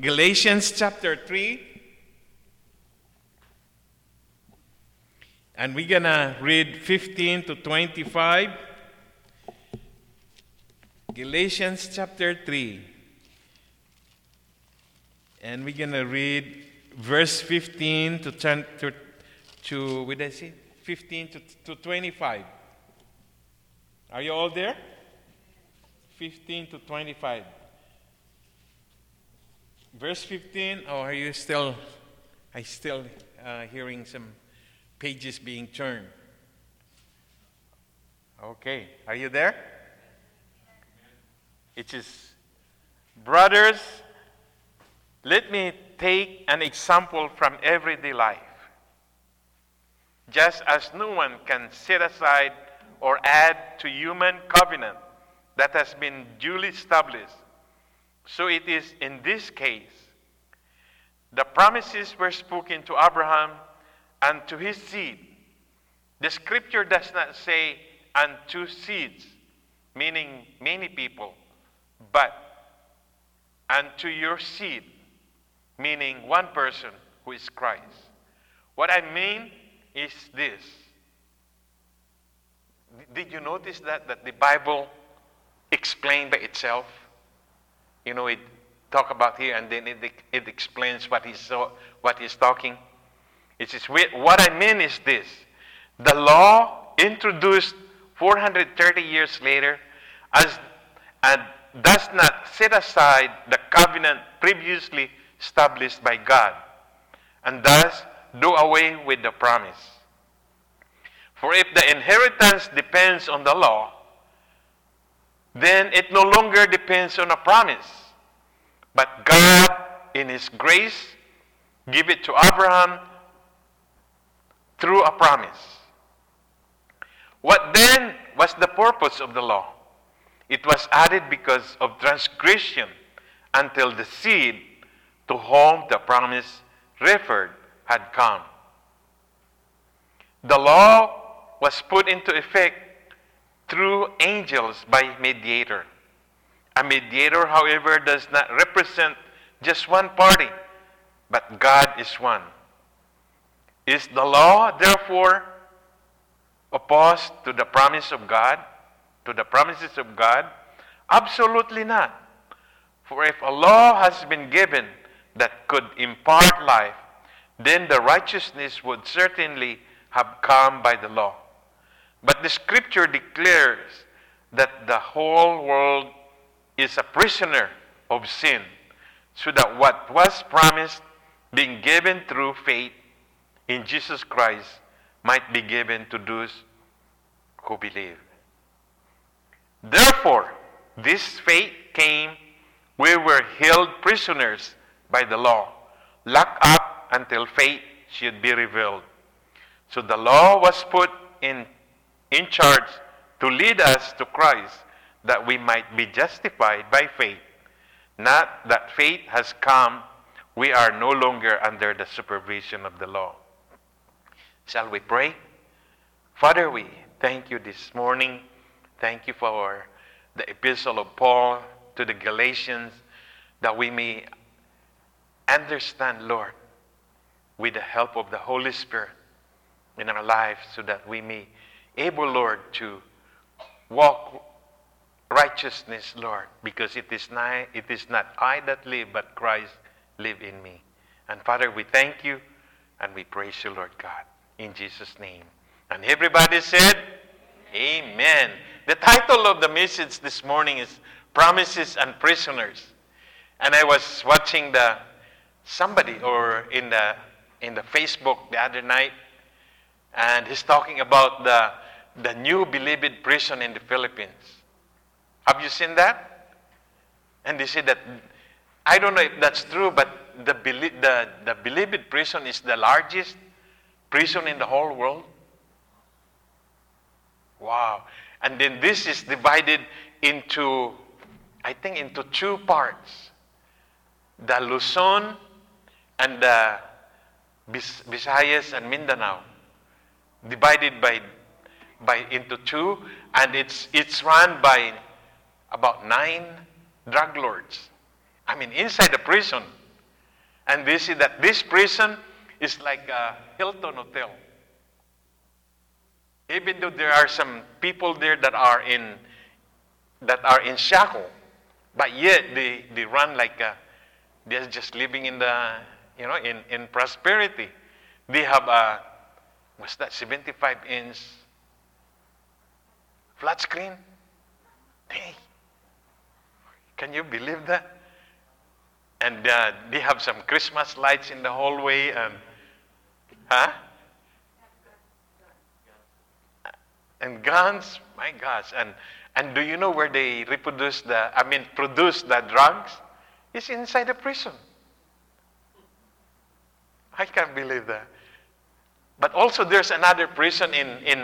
Galatians chapter 3. And we're going to read 15 to 25. Galatians chapter 3. And we're going to read verse 15 to 10 to what did I say? 15 to 25. Are you all there? 15 to 25. Verse 15. Oh, are you still? I still hearing some pages being turned. Okay, are you there? It is, brothers, let me take an example from everyday life. Just as no one can set aside or add to human covenant that has been duly established, so it is in this case. The promises were spoken to Abraham and to his seed. The scripture does not say and two seeds, meaning many people, but and to your seed, meaning one person who is Christ. What I mean is this. Did you notice that the Bible explained by itself? You know, it talk about here and then it explains what he's talking. It says, what I mean is this. The law introduced 430 years later and does not set aside the covenant previously established by God, and thus do away with the promise. For if the inheritance depends on the law, then it no longer depends on a promise. But God, in His grace, gave it to Abraham through a promise. What then was the purpose of the law? It was added because of transgression until the seed to whom the promise referred had come. The law was put into effect through angels by mediator. A mediator, however, does not represent just one party, but God is one. Is the law, therefore, opposed to the promise of God, to the promises of God? Absolutely not. For if a law has been given that could impart life, then the righteousness would certainly have come by the law. But the scripture declares that the whole world is a prisoner of sin, so that what was promised, being given through faith in Jesus Christ, might be given to those who believe. Therefore, this faith came, we were held prisoners by the law, locked up until faith should be revealed. So the law was put in charge to lead us to Christ, that we might be justified by faith. Not that faith has come, we are no longer under the supervision of the law. Shall we pray? Father, we thank you this morning. Thank you for the epistle of Paul to the Galatians, that we may understand, Lord, with the help of the Holy Spirit in our lives, so that we may able, Lord, to walk righteousness, Lord, because it is not I that live, but Christ live in me. And Father, we thank you and we praise you, Lord God, in Jesus' name. And everybody said, Amen. The title of the message this morning is Promises and Prisoners. And I was watching somebody in the Facebook the other night, and he's talking about the new Bilibid prison in the Philippines. Have you seen that? And they say that, I don't know if that's true, but the Bilibid prison is the largest prison in the whole world. Wow. And then this is divided into, I think, into two parts. The Luzon and the Visayas and Mindanao. Divided into two, and it's run by about 9 drug lords. I mean, inside the prison. And they see that this prison is like a Hilton Hotel. Even though there are some people there that are in shackle, but yet they run like they're just living in the in prosperity. They have a 75-inch flat screen. Hey, can you believe that? And they have some Christmas lights in the hallway and and guns. My gosh! And do you know where they produce the drugs? It's inside the prison. I can't believe that. But also there's another prison in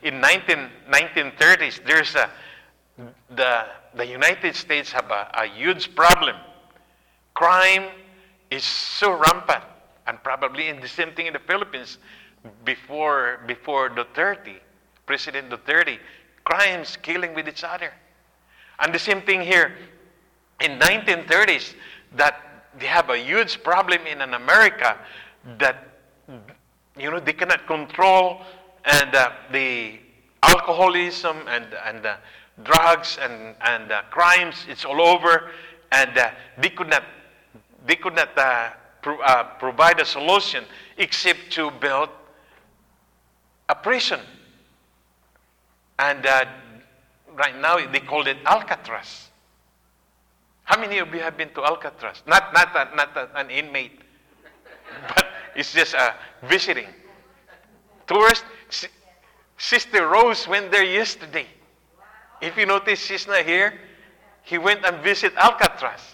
1930s. There's the United States have a huge problem. Crime is so rampant, and probably in the same thing in the Philippines before Duterte, President Duterte, crimes killing with each other. And the same thing here in 1930s, that they have a huge problem in America that they cannot control, and the alcoholism and drugs and crimes, it's all over, and they could not provide a solution except to build a prison. And right now they call it Alcatraz. How many of you have been to Alcatraz? Not an inmate, but it's just visiting. Tourist. Sister Rose went there yesterday. If you notice, she's not here. He went and visited Alcatraz.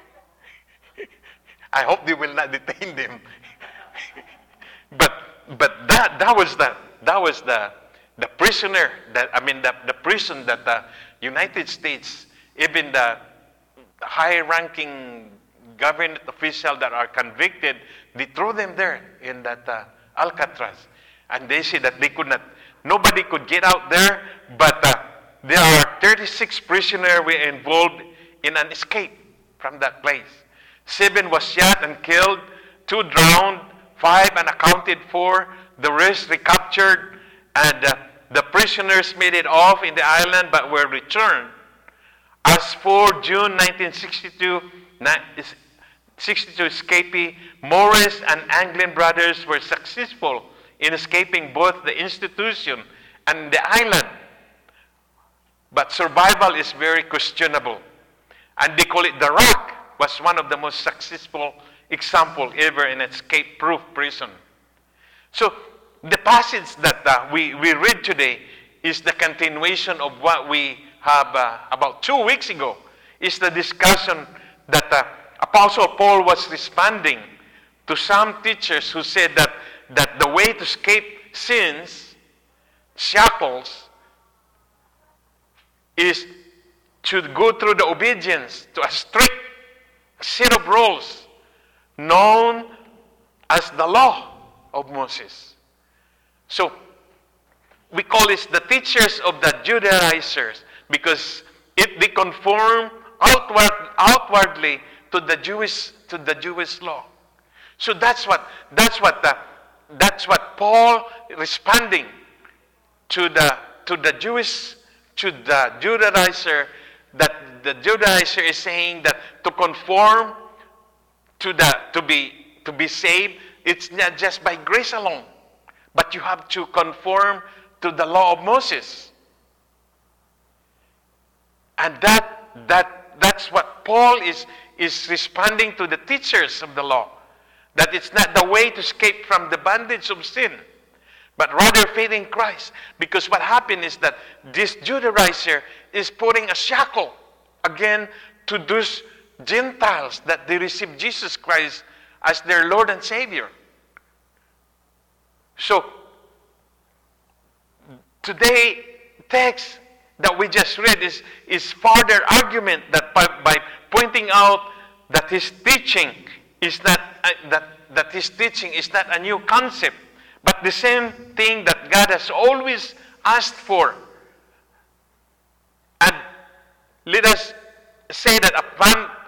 I hope they will not detain them. but that was the prisoner the prison that the United States, even the high-ranking government official that are convicted, they throw them there in that Alcatraz, and they say that nobody could get out there, but there are 36 prisoners were involved in an escape from that place. 7 was shot and killed, 2 drowned, 5 unaccounted for, the rest recaptured, and the prisoners made it off in the island but were returned. As for June 1962, 62 escapee, Morris and Anglin brothers were successful in escaping both the institution and the island. But survival is very questionable. And they call it the Rock was one of the most successful example ever in escape-proof prison. So the passage that we read today is the continuation of what we have about 2 weeks ago. Is the discussion that Apostle Paul was responding to some teachers who said that the way to escape sins, shackles, is to go through the obedience to a strict set of rules known as the law of Moses. So we call this the teachers of the Judaizers, because they conform outwardly to the Jewish law. So that's what Paul responding to the Judaizer, that the Judaizer is saying that to conform to be saved, it's not just by grace alone, but you have to conform to the law of Moses. And that's what Paul is responding to the teachers of the law, that it's not the way to escape from the bondage of sin, but rather faith in Christ. Because what happened is that this Judaizer is putting a shackle again to those Gentiles that they receive Jesus Christ as their Lord and Savior. So today text that we just read is further argument that by pointing out that his teaching is not that his teaching is not a new concept, but the same thing that God has always asked for. And let us say that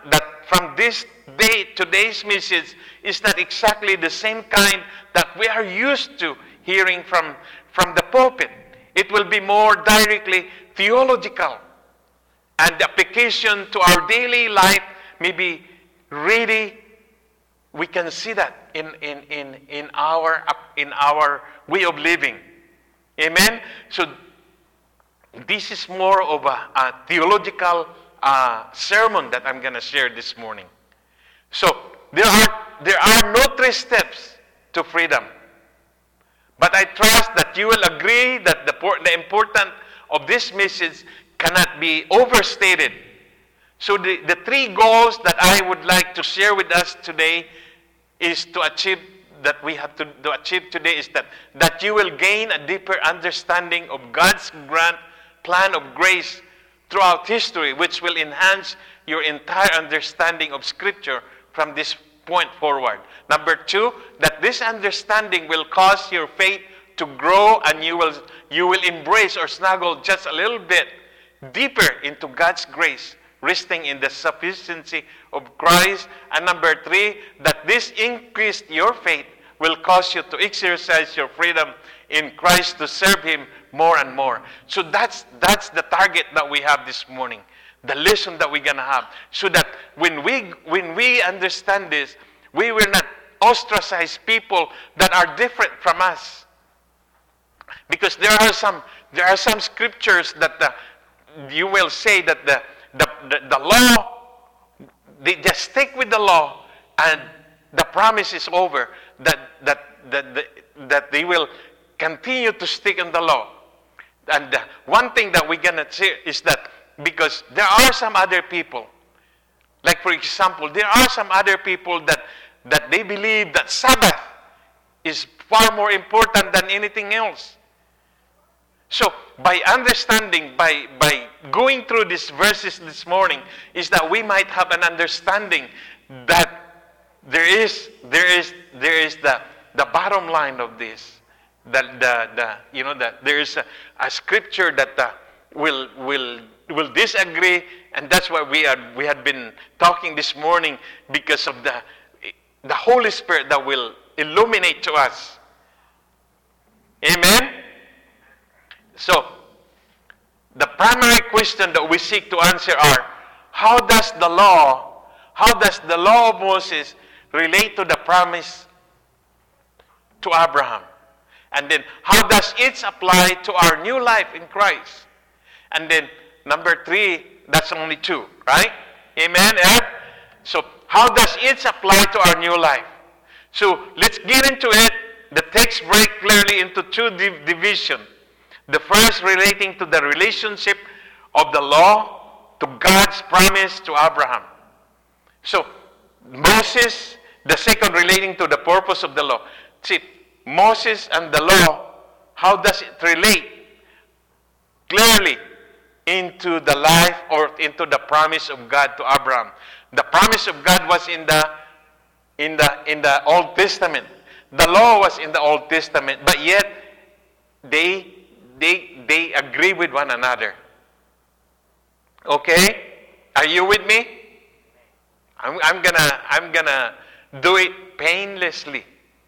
from this day, today's message is not exactly the same kind that we are used to hearing from the pulpit. It will be more directly theological. And the application to our daily life may be really, we can see that in our way of living. Amen? So this is more of a theological sermon that I'm going to share this morning. So there are no 3 steps to freedom. But I trust that you will agree that the importance of this message cannot be overstated. So the 3 goals that I would like to share with us today is to achieve, that we have to achieve today, is that you will gain a deeper understanding of God's grand plan of grace throughout history, which will enhance your entire understanding of Scripture from this point forward. Number 2, that this understanding will cause your faith to grow, and you will embrace or snuggle just a little bit deeper into God's grace, resting in the sufficiency of Christ. And number 3, that this increased your faith will cause you to exercise your freedom in Christ to serve Him more and more. So that's the target that we have this morning, the lesson that we're gonna have, so that when we understand this, we will not ostracize people that are different from us. Because there are some scriptures that you will say that the law, they just stick with the law, and the promise is over, that they will continue to stick in the law. And one thing that we're going to say is that because there are some other people, like for example, there are some other people that they believe that Sabbath is far more important than anything else. So by understanding, by going through these verses this morning, is that we might have an understanding that there is the bottom line of this. That there is a scripture that will disagree, and that's why we had been talking this morning, because of the Holy Spirit that will illuminate to us. Amen. So the primary question that we seek to answer are: how does the law of Moses relate to the promise to Abraham? And then, how does it apply to our new life in Christ? And then, number 3, that's only 2, right? Amen? So, how does it apply to our new life? So, let's get into it. The text breaks clearly into 2 divisions. The first relating to the relationship of the law to God's promise to Abraham. So, Moses, the second relating to the purpose of the law. See, Moses and the law, how does it relate clearly into the life or into the promise of God to Abraham? The promise of God was in the Old Testament. The law was in the Old Testament, but yet they agree with one another. Okay? Are you with me? I'm gonna do it painlessly.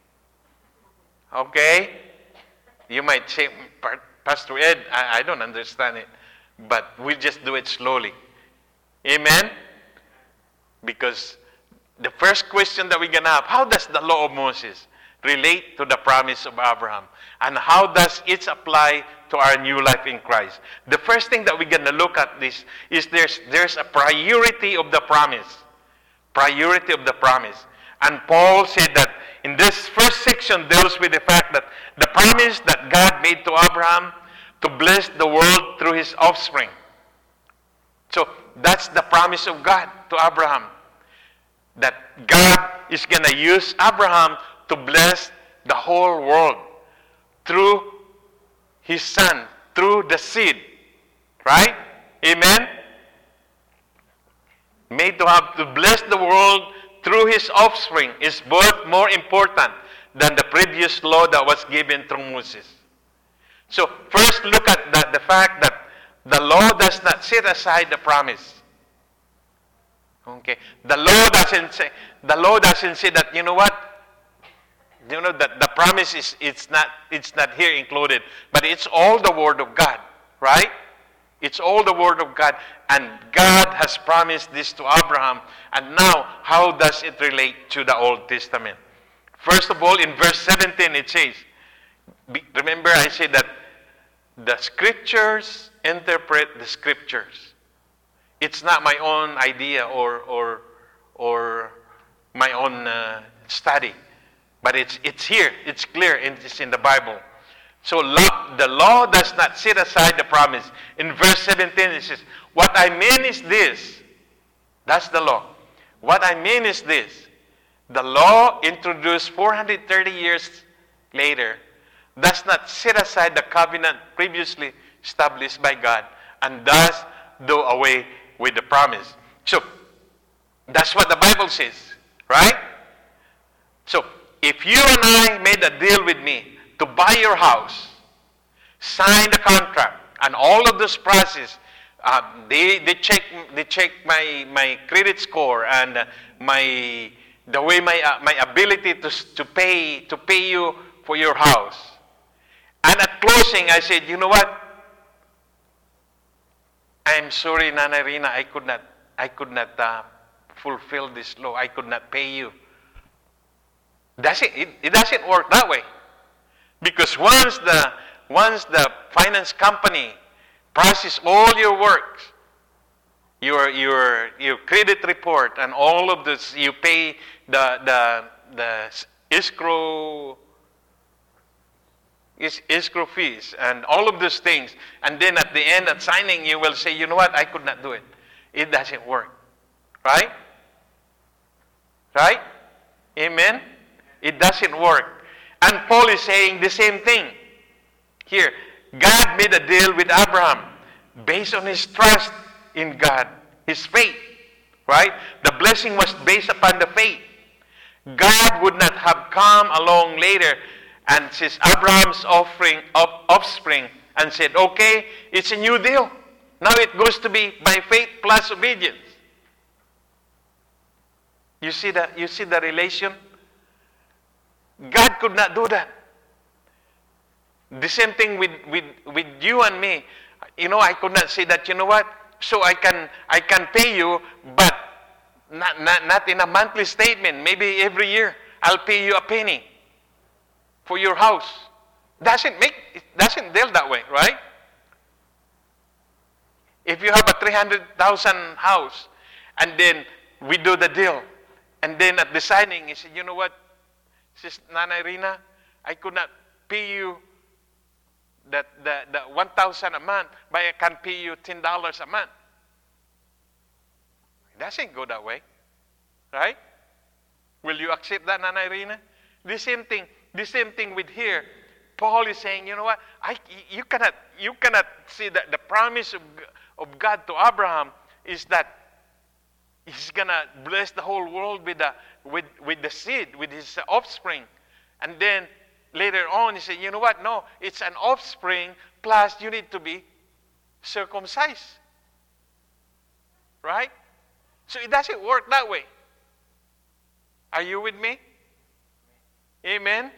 Okay? You might say, Pastor Ed, I don't understand it. But we'll just do it slowly. Amen? Because the first question that we're going to have, how does the law of Moses relate to the promise of Abraham? And how does it apply to our new life in Christ? The first thing that we're going to look at this is there's a priority of the promise. Priority of the promise. And Paul said that in this first section deals with the fact that the promise that God made to Abraham to bless the world through his offspring. So that's the promise of God to Abraham. That God is going to use Abraham to bless the whole world through his son, through the seed. Right? Amen? Made to bless the world through his offspring is both more important than the previous law that was given through Moses. So first look at the fact that the law does not set aside the promise. Okay. The law doesn't say that, you know what? You know that the promise is it's not here included, but it's all the word of God, right? It's all the word of God, and God has promised this to Abraham. And now, how does it relate to the Old Testament? First of all, in verse 17 it says, remember I said that the scriptures interpret the scriptures. It's not my own idea or my own study. But it's here, it's clear, and it's in the Bible. So the law does not set aside the promise. In verse 17 it says, what I mean is this. That's the law. What I mean is this. The law introduced 430 years later does not set aside the covenant previously established by God and thus do away with the promise. So, that's what the Bible says, right? So, if you and I made a deal with me to buy your house, sign the contract, and all of this process, they check my credit score and the way my ability to pay you for your house. And at closing, I said, you know what? I'm sorry, Nana Rina, I could not fulfill this law. I could not pay you. It doesn't work that way. Because once the finance company processes all your works, your credit report and all of this, you pay the escrow fees and all of those things, and then at the end at signing you will say, you know what, I could not do it. It doesn't work. Right? Right? Amen? It doesn't work. And Paul is saying the same thing. Here, God made a deal with Abraham based on his trust in God, his faith. Right? The blessing was based upon the faith. God would not have come along later and says Abraham's offspring and said, okay, it's a new deal. Now it goes to be by faith plus obedience. You see the relation? God could not do that. The same thing with you and me. You know, I could not say that, you know what? So I can pay you, but not in a monthly statement. Maybe every year I'll pay you a penny for your house. It doesn't deal that way, right? If you have a 300,000 house, and then we do the deal, and then at the signing, he said, you know what, says Nana Irina, I could not pay you the 1,000 a month, but I can pay you $10 a month. It doesn't go that way, right? Will you accept that, Nana Irina? The same thing with here. Paul is saying, you know what? You cannot see that the promise of God to Abraham is that he's gonna bless the whole world with the seed, with his offspring, and then later on he said, you know what? No, it's an offspring plus you need to be circumcised, right? So it doesn't work that way. Are you with me? Amen.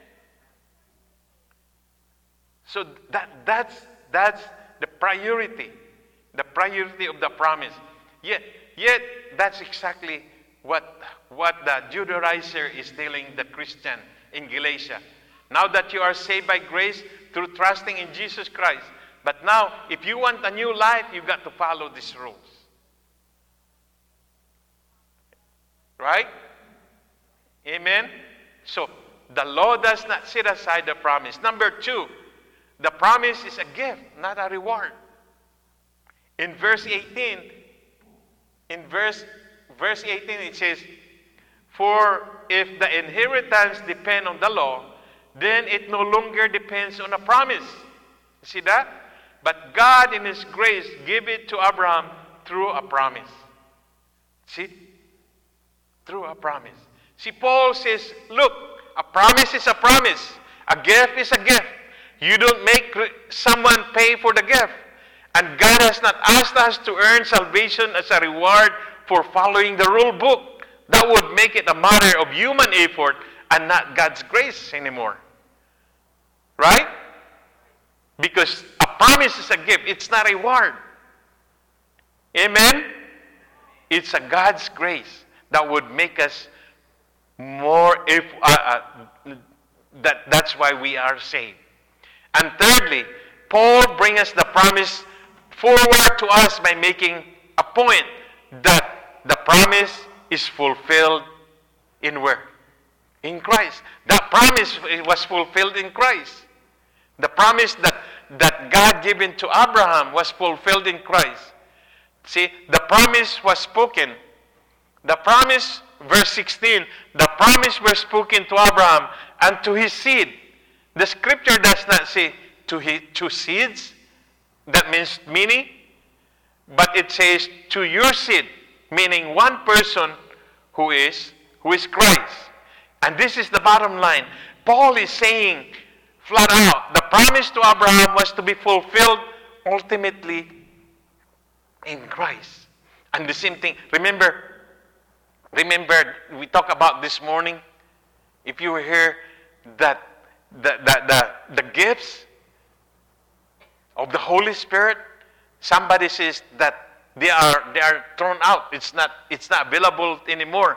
So that's the priority of the promise. Yet that's exactly what the Judaizer is telling the Christian in Galatia. Now that you are saved by grace through trusting in Jesus Christ, but now if you want a new life, you've got to follow these rules. Right? Amen. So the law does not set aside the promise. Number 2, the promise is a gift, not a reward. In verse 18, it says, for if the inheritance depend on the law, then it no longer depends on a promise. You see that? But God in His grace gave it to Abraham through a promise. See? Through a promise. See, Paul says, look, a promise is a promise. A gift is a gift. You don't make someone pay for the gift. And God has not asked us to earn salvation as a reward for following the rule book. That would make it a matter of human effort and not God's grace anymore. Right? Because a promise is a gift. It's not a reward. Amen? It's a God's grace that would make us more, that's why we are saved. And thirdly, Paul brings us the promise forward to us by making a point that the promise is fulfilled in where? In Christ. That promise was fulfilled in Christ. The promise that God given to Abraham was fulfilled in Christ. See, the promise was spoken. The promise, verse 16, the promise was spoken to Abraham and to his seed. The scripture does not say to seeds, that means many, but it says to your seed, meaning one person who is Christ. And this is the bottom line. Paul is saying flat out, the promise to Abraham was to be fulfilled ultimately in Christ. And the same thing, remember we talked about this morning, if you were here, that the gifts of the Holy Spirit, somebody says that they are thrown out. It's not available anymore.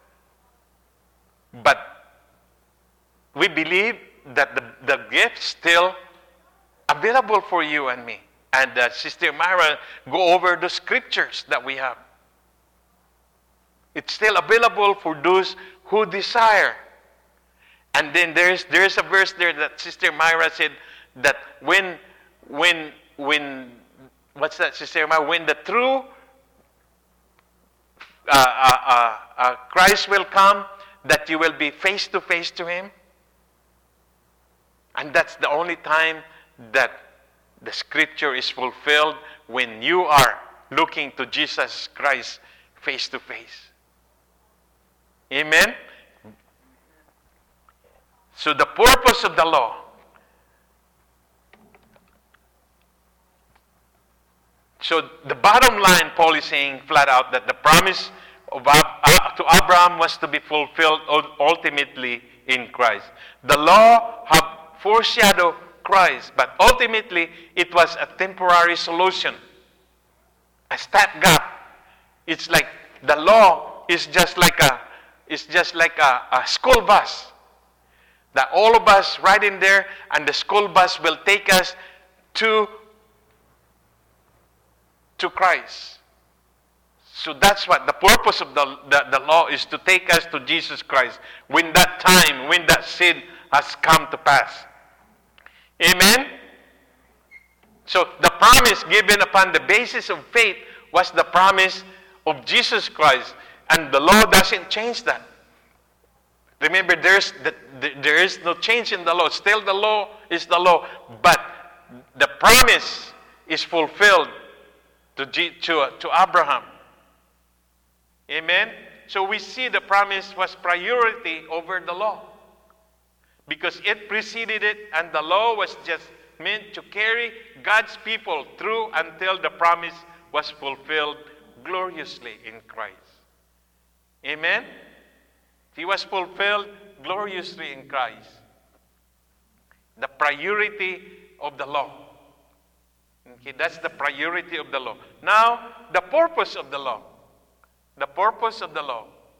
But we believe that the gift still available for you and me. And Sister Myra go over the scriptures that we have. It's still available for those who desire. And then there's a verse there that Sister Myra said that when what's that, Sister Myra? When the true Christ will come, that you will be face to face to Him. And that's the only time that the scripture is fulfilled, when you are looking to Jesus Christ face to face. Amen? So the purpose of the law, so the bottom line, Paul is saying flat out that the promise to Abraham was to be fulfilled ultimately in Christ. The law had foreshadowed Christ, but ultimately it was a temporary solution, a stopgap. It's like the law is just like a school bus that all of us ride in there, and the school bus will take us to Christ. So that's what the purpose of the law is, to take us to Jesus Christ when that sin has come to pass. Amen? So the promise given upon the basis of faith was the promise of Jesus Christ, and the law doesn't change that. Remember, there is no change in the law. Still, the law is the law, but the promise is fulfilled to Abraham. Amen? So we see the promise was priority over the law, because it preceded it, and the law was just meant to carry God's people through until the promise was fulfilled gloriously in Christ. Amen? He was fulfilled gloriously in Christ. The priority of the law. Okay, that's the priority of the law. Now, the purpose of the law. The purpose of the law.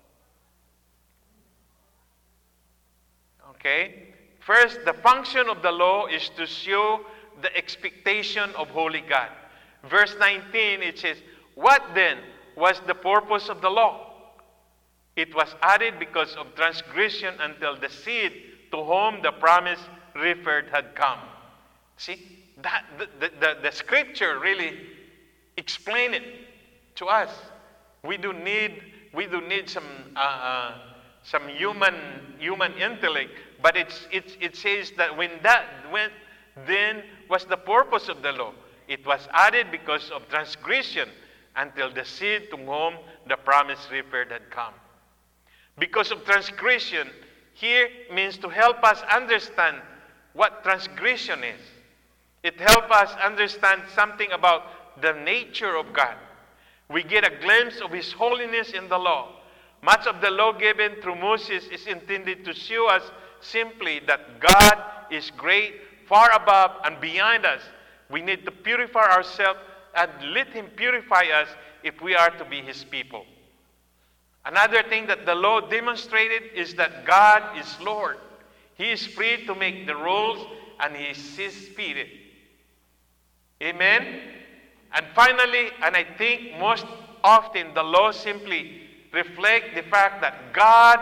Okay? First, the function of the law is to show the expectation of holy God. Verse 19, it says, "What then was the purpose of the law? It was added because of transgression until the seed to whom the promise referred had come." See, that the scripture really explain it to us. We do need some human intellect, but it says that when then was the purpose of the law. It was added because of transgression until the seed to whom the promise referred had come. Because of transgression here means to help us understand what transgression is. It helps us understand something about the nature of God. We get a glimpse of His holiness in the law. Much of the law given through Moses is intended to show us simply that God is great, far above and beyond us. We need to purify ourselves and let Him purify us if we are to be His people. Another thing that the law demonstrated is that God is Lord. He is free to make the rules and He sees fit. Amen? And finally, and I think most often, the law simply reflects the fact that God,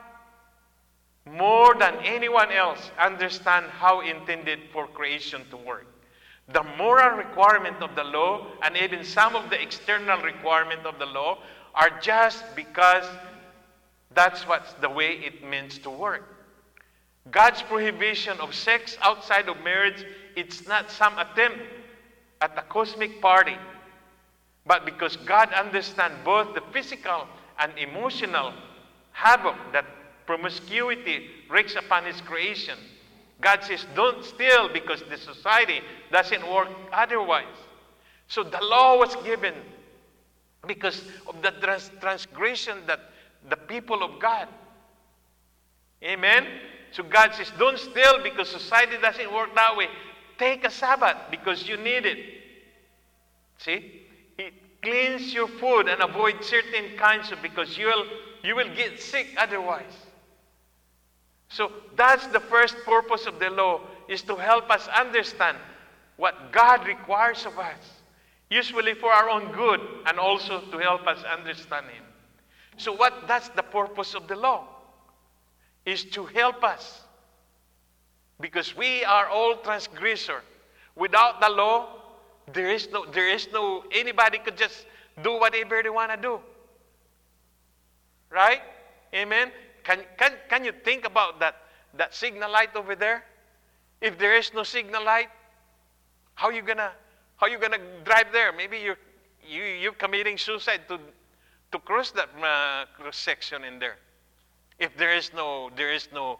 more than anyone else, understands how He intended for creation to work. The moral requirement of the law and even some of the external requirement of the law are just because that's what's the way it means to work. God's prohibition of sex outside of marriage, it's not some attempt at a cosmic party, but because God understands both the physical and emotional havoc that promiscuity wreaks upon His creation. God says, don't steal because the society doesn't work otherwise. So the law was given because of the transgression that the people of God. Amen? So God says, don't steal because society doesn't work that way. Take a Sabbath because you need it. See? Cleanse your food and avoid certain kinds of, because you will get sick otherwise. So that's the first purpose of the law, is to help us understand what God requires of us, usually for our own good and also to help us understand Him. So that's the purpose of the law, is to help us, because we are all transgressors. Without the law, there is no anybody could just do whatever they want to do. Right? Amen. Can you think about that signal light over there? If there is no signal light, how you gonna drive there? Maybe you're committing suicide to cross that cross section in there. If there is no law, there is no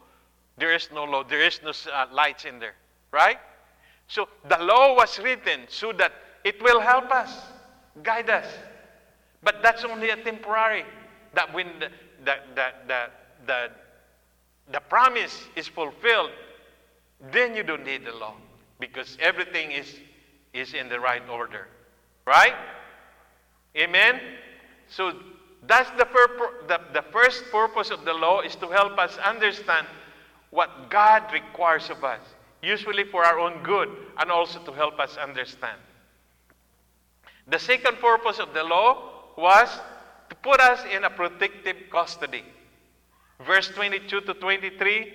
lights in there, right? So the law was written so that it will help us, guide us. But that's only a temporary. That when the promise is fulfilled, then you don't need the law, because everything is in the right order, right? Amen. So that's the first purpose of the law, is to help us understand what God requires of us, usually for our own good and also to help us understand. The second purpose of the law was to put us in a protective custody. Verse 22 to 23,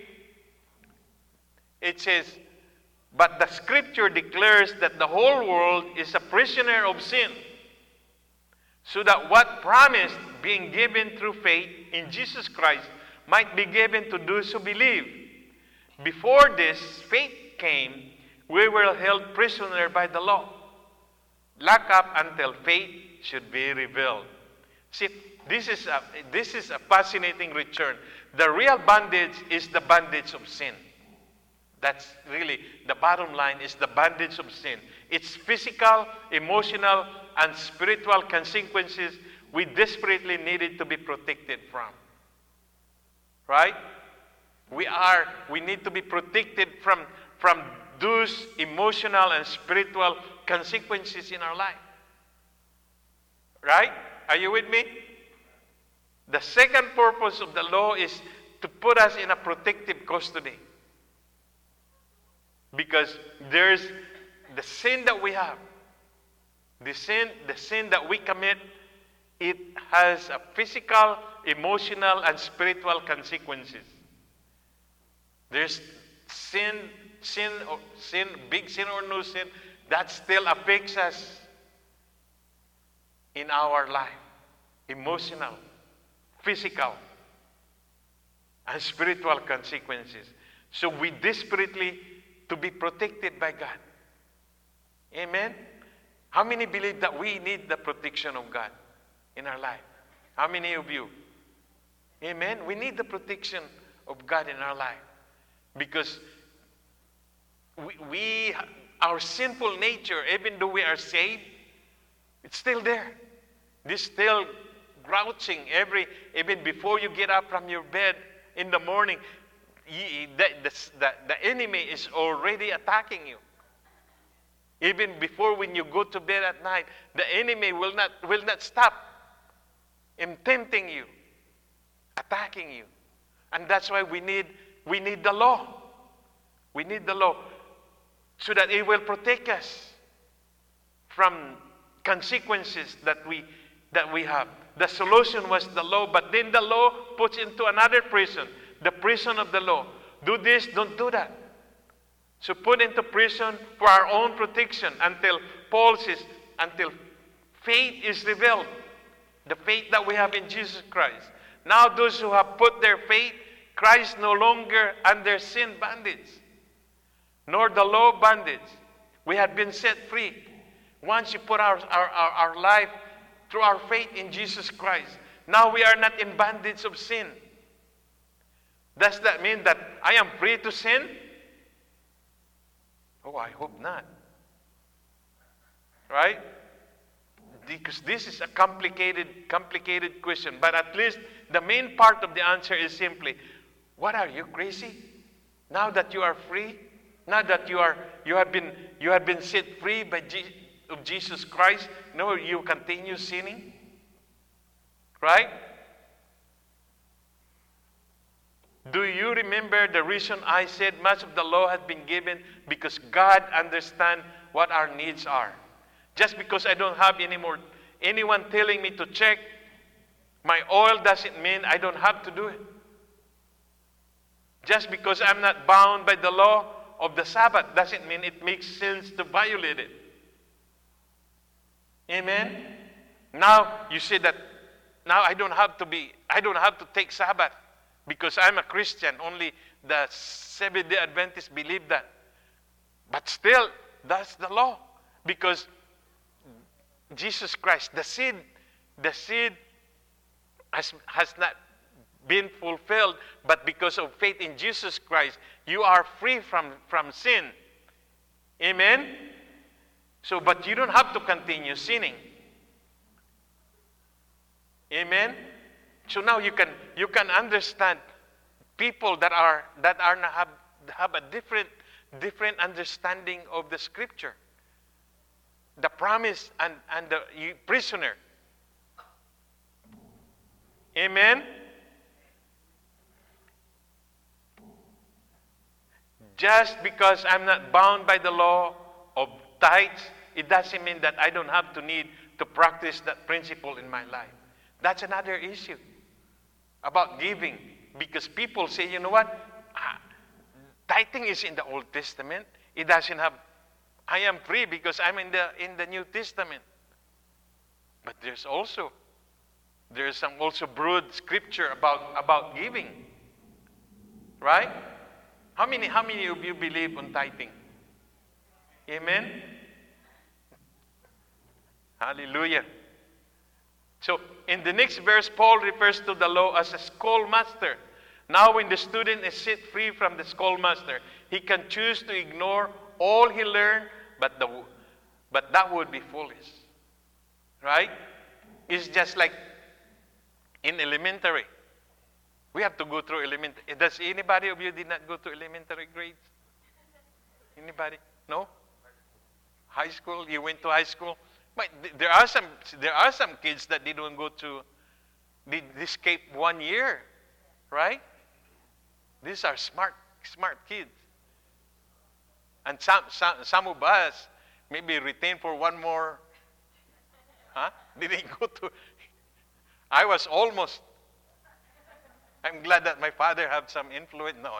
it says, but the Scripture declares that the whole world is a prisoner of sin, so that what promised, being given through faith in Jesus Christ, might be given to those who believe. Before this faith came, we were held prisoner by the law, locked up until faith should be revealed. See, this is a fascinating return. The real bondage is the bondage of sin. That's really the bottom line, is the bondage of sin. Its physical, emotional, and spiritual consequences we desperately needed to be protected from. Right? We need to be protected from those emotional and spiritual consequences in our life. Right? Are you with me? The second purpose of the law is to put us in a protective custody. Because there's the sin that we have, the sin that we commit, it has a physical, emotional, and spiritual consequences. There's sin, big sin or no sin, that still affects us in our life. Emotional, physical, and spiritual consequences. So we desperately to be protected by God. Amen? How many believe that we need the protection of God in our life? How many of you? Amen? We need the protection of God in our life. Because our sinful nature, even though we are saved, it's still there. This still grouching even before you get up from your bed in the morning. The enemy is already attacking you. Even before when you go to bed at night, the enemy will not stop tempting you, attacking you. And that's why we need the law. We need the law so that it will protect us from consequences that we have. The solution was the law, but then the law puts into another prison, the prison of the law. Do this, don't do that. So put into prison for our own protection until Paul says, until faith is revealed. The faith that we have in Jesus Christ. Now those who have put their faith, Christ no longer under sin bondage, nor the law bondage. We have been set free. Once you put our life through our faith in Jesus Christ, now we are not in bondage of sin. Does that mean that I am free to sin? Oh, I hope not. Right? Because this is a complicated question. But at least the main part of the answer is simply, what are you, crazy? Now that you are free, now that you have been set free by of Jesus Christ, no, you continue sinning? Right? Do you remember the reason I said much of the law has been given? Because God understands what our needs are. Just because I don't have anyone telling me to check my oil doesn't mean I don't have to do it. Just because I'm not bound by the law of the Sabbath doesn't mean it makes sense to violate it. Amen? Now you say that now I don't have to take Sabbath because I'm a Christian. Only the Seventh-day Adventists believe that. But still, that's the law. Because Jesus Christ, the seed has not been fulfilled, but because of faith in Jesus Christ, you are free from sin. Amen? So, but you don't have to continue sinning. Amen? So now you can understand people that have a different understanding of the Scripture. The promise and the prisoner. Amen? Just because I'm not bound by the law of tithes, it doesn't mean that I don't have to need to practice that principle in my life. That's another issue about giving. Because people say, you know what? Tithing is in the Old Testament. It doesn't have, I am free because I'm in the New Testament. But there's some also broad scripture about giving. Right? How many of you believe on tithing? Amen? Hallelujah. So, in the next verse, Paul refers to the law as a schoolmaster. Now, when the student is set free from the schoolmaster, he can choose to ignore all he learned, but that would be foolish. Right? It's just like in elementary. We have to go through elementary. Does anybody of you did not go to elementary grades? Anybody? No? High school? You went to high school? But there are some kids that didn't go to, they escaped 1 year, right? These are smart kids. And some of us maybe retain for one more. Didn't go to. I was almost. I'm glad that my father had some influence. No.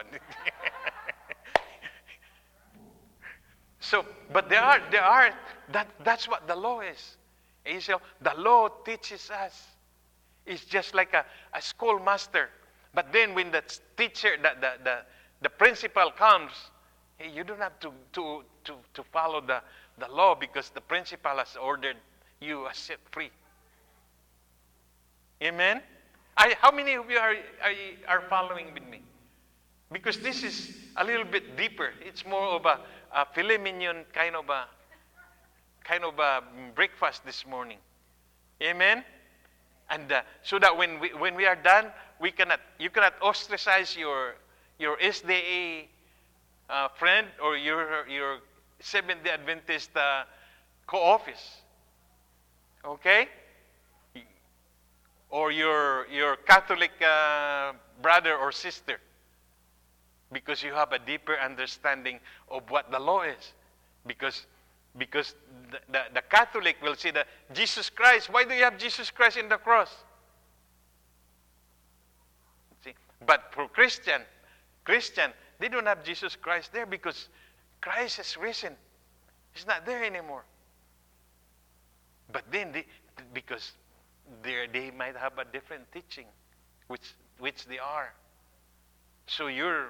So, but that's what the law is. The law teaches us. It's just like a schoolmaster. But then when the teacher, the principal comes, hey, you don't have to follow the law because the principal has ordered you are set free. Amen? How many of you are following with me? Because this is a little bit deeper. It's more of a filet mignon kind of a breakfast this morning. Amen? And so that when we are done, you cannot ostracize your SDA friend or your Seventh-day Adventist co-office. Okay? Or your Catholic brother or sister. Because you have a deeper understanding of what the law is. Because the Catholic will say that Jesus Christ, why do you have Jesus Christ in the cross? See? But for Christian, they don't have Jesus Christ there because Christ has risen. He's not there anymore. But then, because they might have a different teaching, which they are. So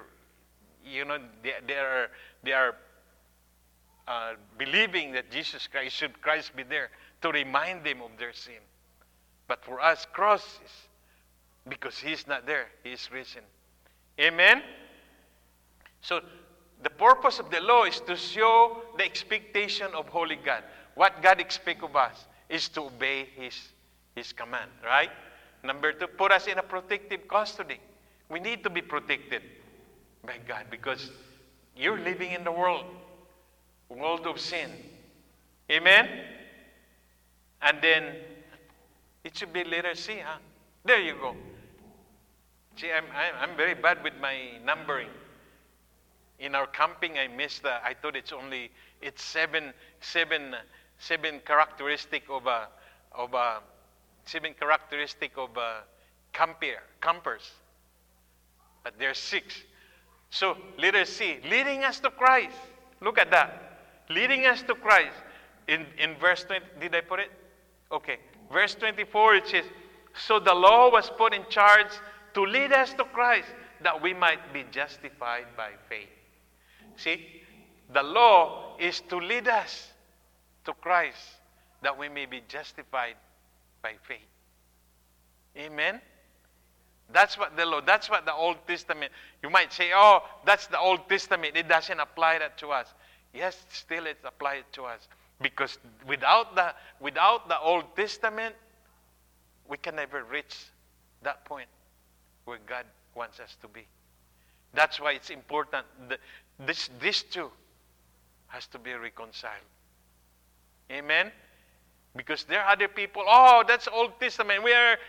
they are believing that Jesus Christ, should Christ be there to remind them of their sin. But for us, cross is because He's not there. He is risen. Amen? So, the purpose of the law is to show the expectation of Holy God. What God expects of us is to obey His command, right? Number 2, put us in a protective custody. We need to be protected by God because you're living in the world of sin. Amen? And then, it should be letter C, huh? There you go. See, I'm very bad with my numbering. In our camping, I thought it's seven characteristic of campers. But there's 6. So, letter C, leading us to Christ. Look at that. Leading us to Christ. In verse 20, did I put it? Okay. Verse 24, it says, so the law was put in charge to lead us to Christ, that we might be justified by faith. See, the law is to lead us to Christ, that we may be justified by faith. Amen? That's what the law, that's what the Old Testament, you might say, oh, that's the Old Testament, it doesn't apply that to us. Yes, still it applies to us. Because without the Old Testament, we can never reach that point where God wants us to be. That's why it's important that these two has to be reconciled. Amen? Because there are other people, oh, that's Old Testament. We are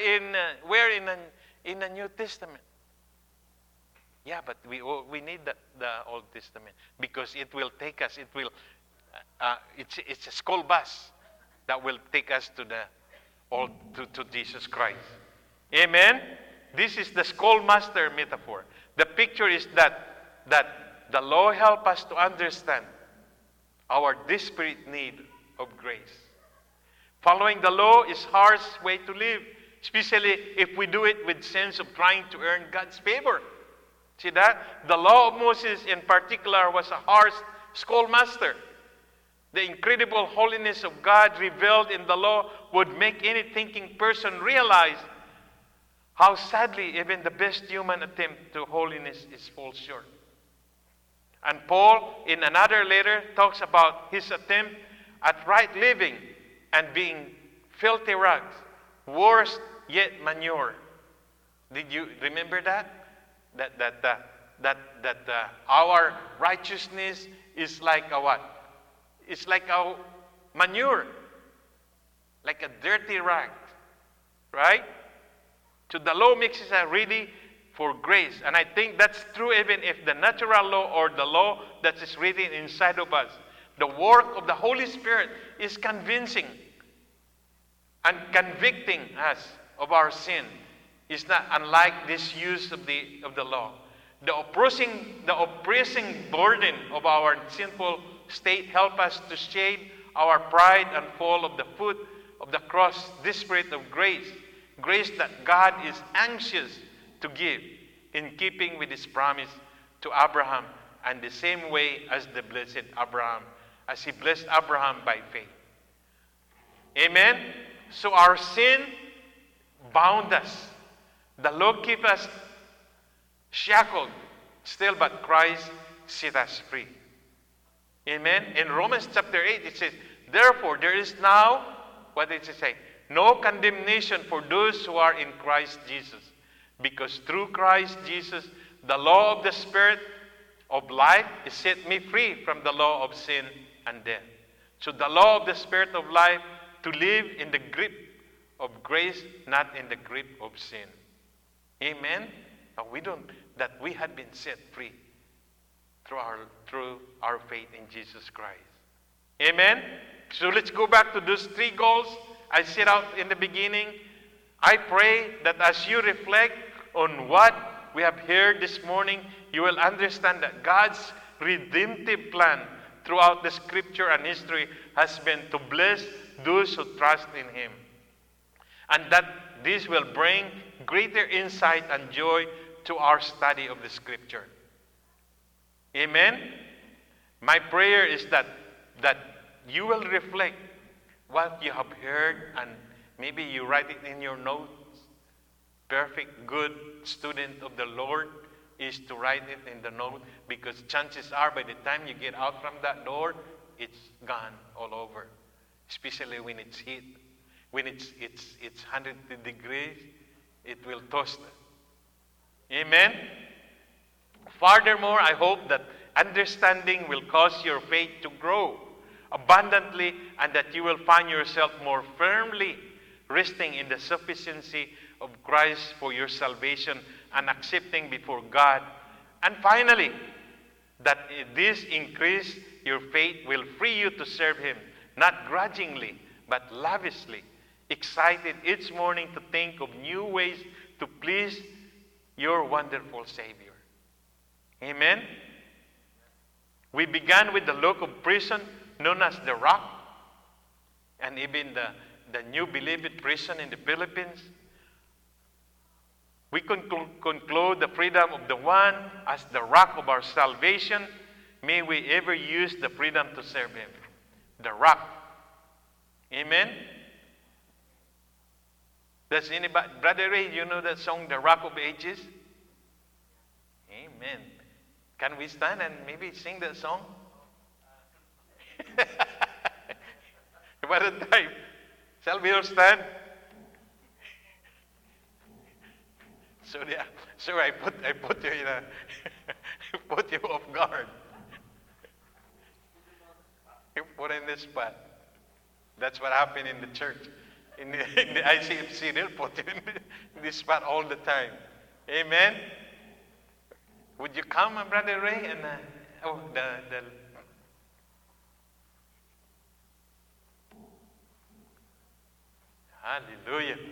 in the New Testament. Yeah, but we need the Old Testament because it will take us. It will. It's a school bus that will take us to Jesus Christ. Amen. This is the schoolmaster metaphor. The picture is that the law help us to understand our desperate need of grace. Following the law is harsh way to live, especially if we do it with sense of trying to earn God's favor. See that? The law of Moses in particular was a harsh schoolmaster. The incredible holiness of God revealed in the law would make any thinking person realize how sadly even the best human attempt to holiness is falls short. And Paul, in another letter, talks about his attempt at right living and being filthy rags, worse yet manure. Did you remember that? That our righteousness is like a what? It's like a manure, like a dirty rag, right? So the law makes us ready for grace. And I think that's true even if the natural law or the law that is written inside of us. The work of the Holy Spirit is convincing and convicting us of our sin. It's not unlike this use of the law. The oppressing burden of our sinful state help us to shade our pride and fall at the foot of the cross, this spirit of grace. Grace that God is anxious to give in keeping with His promise to Abraham and the same way as the blessed Abraham, as He blessed Abraham by faith. Amen? So our sin bound us. The law keep us shackled still, but Christ set us free. Amen? In Romans chapter 8, it says, therefore, there is now, what did it say? no condemnation for those who are in Christ Jesus. Because through Christ Jesus, the law of the Spirit of life is set me free from the law of sin and death. So the law of the Spirit of life, to live in the grip of grace, not in the grip of sin. Amen? Now that we had been set free through our faith in Jesus Christ. Amen? So let's go back to those 3 goals I set out in the beginning. I pray that as you reflect on what we have heard this morning, you will understand that God's redemptive plan throughout the scripture and history has been to bless those who trust in Him. And that this will bring greater insight and joy to our study of the scripture. Amen? My prayer is that you will reflect what you have heard, and maybe you write it in your notes. Perfect, good student of the Lord is to write it in the note, because chances are by the time you get out from that door, it's gone all over. Especially when it's heat. When it's 100 degrees, it will toast. Amen? Furthermore, I hope that understanding will cause your faith to grow abundantly, and that you will find yourself more firmly resting in the sufficiency of Christ for your salvation and accepting before God. And finally, that this increase your faith will free you to serve Him, not grudgingly, but lavishly, excited each morning to think of new ways to please your wonderful Savior. Amen? We began with the look of prison known as the Rock, and even the new beloved prison in the Philippines. We conclude the freedom of the one as the rock of our salvation. May we ever use the freedom to serve Him. The rock. Amen? Does anybody, Brother Ray, you know that song, The Rock of Ages? Amen. Can we stand and maybe sing that song? What a time. Shall we all stand? So I put you in a put you off guard. You put in this spot. That's what happened in the church. In the ICFC, they'll put you in this spot all the time. Amen. Would you come, Brother Ray? And hallelujah.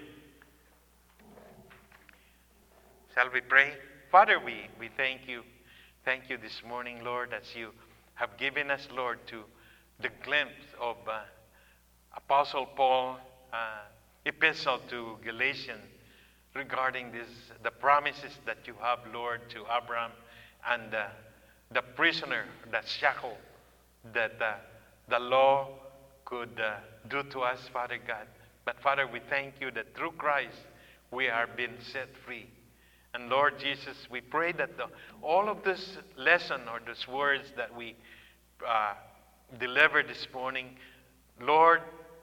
Shall we pray? Father, we thank you. Thank you this morning, Lord, as you have given us, Lord, to the glimpse of Apostle Paul epistle to Galatians regarding the promises that you have, Lord, to Abraham and the prisoner, that shackle that the law could do to us, Father God. But Father, we thank you that through Christ we are being set free. And Lord Jesus, we pray that all of this lesson or these words that we delivered this morning, Lord,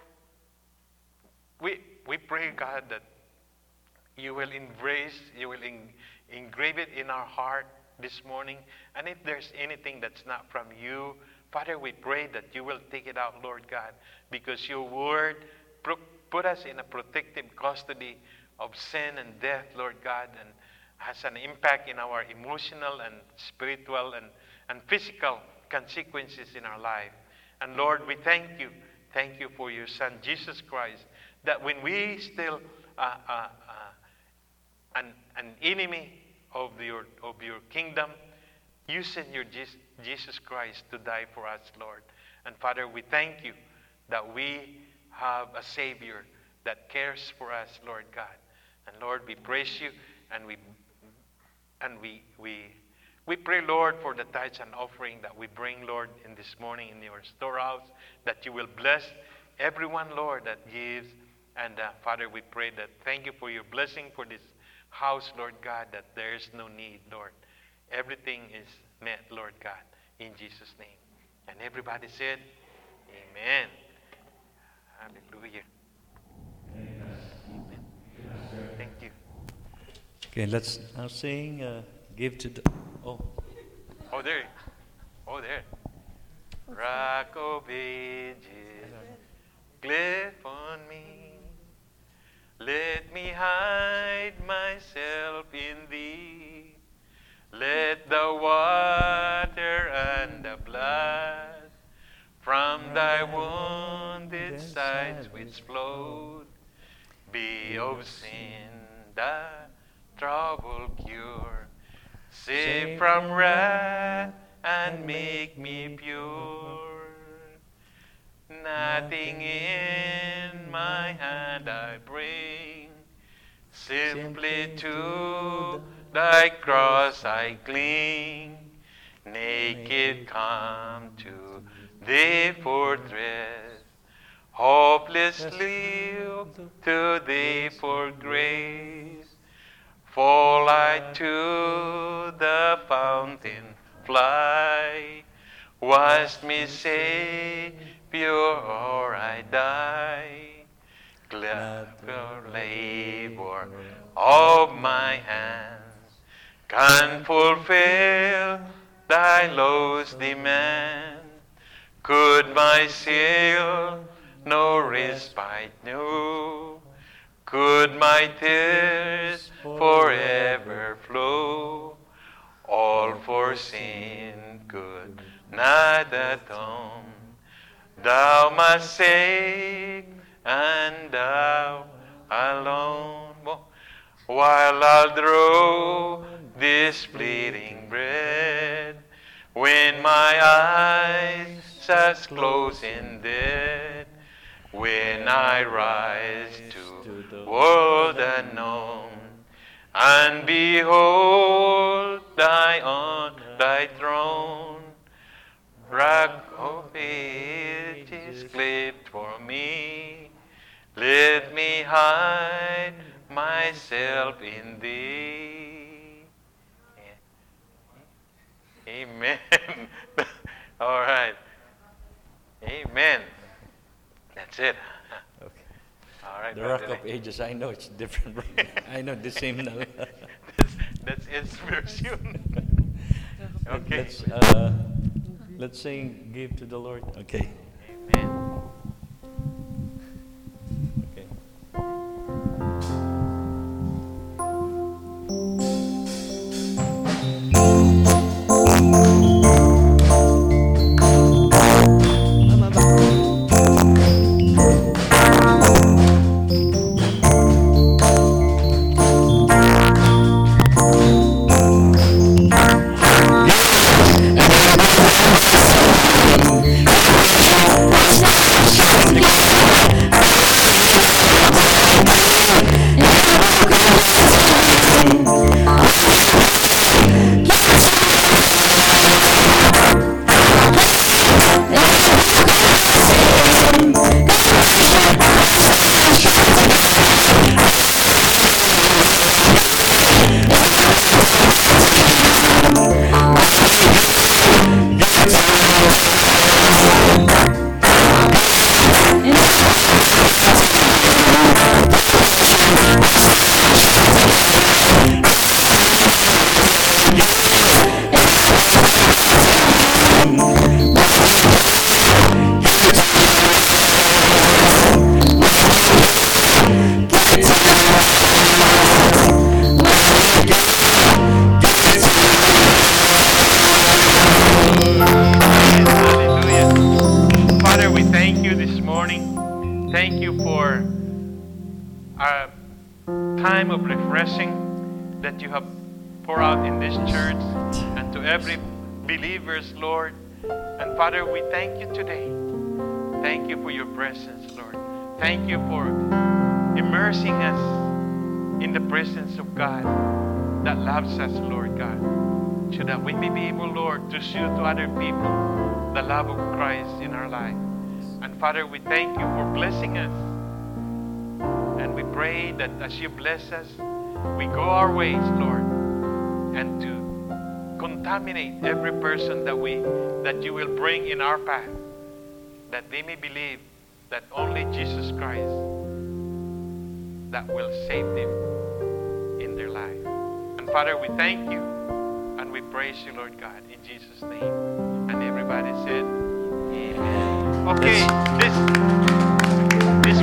we pray, God, that you will embrace, you will engrave it in our heart this morning. And if there's anything that's not from you, Father, we pray that you will take it out, Lord God, because your word put us in a protective custody of sin and death, Lord God, and has an impact in our emotional and spiritual and physical consequences in our life. And Lord, we thank you. Thank you for your Son, Jesus Christ, that when we still an enemy of your kingdom, you sent your Jesus Christ to die for us, Lord. And Father, we thank you that we have a Savior that cares for us, Lord God. And Lord, we praise you, and we pray, Lord, for the tithes and offering that we bring, Lord, in this morning in your storehouse, that you will bless everyone, Lord, that gives. And Father, we pray that thank you for your blessing for this house, Lord God, that there is no need, Lord. Everything is met, Lord God, in Jesus' name. And everybody said, Amen. Hallelujah. Okay, let's now sing Give to the... Oh, Oh, there. Oh, there. Rock of ages, cliff on me. Let me hide myself in thee. Let the water and the blood from thy wounded sides which flowed be of sin the trouble cure. Save from wrath and make me pure. Nothing in my hand I bring, simply to thy cross I cling. Naked come to thee fortress, hopelessly to thee for grace. Fall I to the fountain, fly, wash me, Savior, or I die. Clever labor of my hands can fulfill thy low's demand. Could my seal no respite know? Could my tears forever flow? All for sin could not atone. Thou must save, and thou alone. While I'll draw this bleeding breath, when my eyes as close in death, when I rise to world unknown, and behold thy on thy throne, rock of ages clipped for me, let me hide myself in thee. Amen. All right. Amen. That's it. okay. All right. The Rock Brother of Ages, I know it's different. I know the same now. that's its version. Okay. Let's sing Give to the Lord. Okay. Amen. Okay. Hallelujah. Father, we thank you this morning. Thank you for our time of refreshing that you have poured out in this church and to every believers, Lord. And Father, we thank you today. Thank you for your presence, Lord. Thank you for immersing us in the presence of God that loves us, Lord God, so that we may be able, Lord, to show to other people the love of Christ in our life. And Father, we thank you for blessing us. And we pray that as you bless us, we go our ways, Lord, and to contaminate every person that you will bring in our path, that they may believe that only Jesus Christ that will save them in their life. Father, we thank you and we praise you, Lord God, in Jesus' name. And everybody said, Amen. Okay, this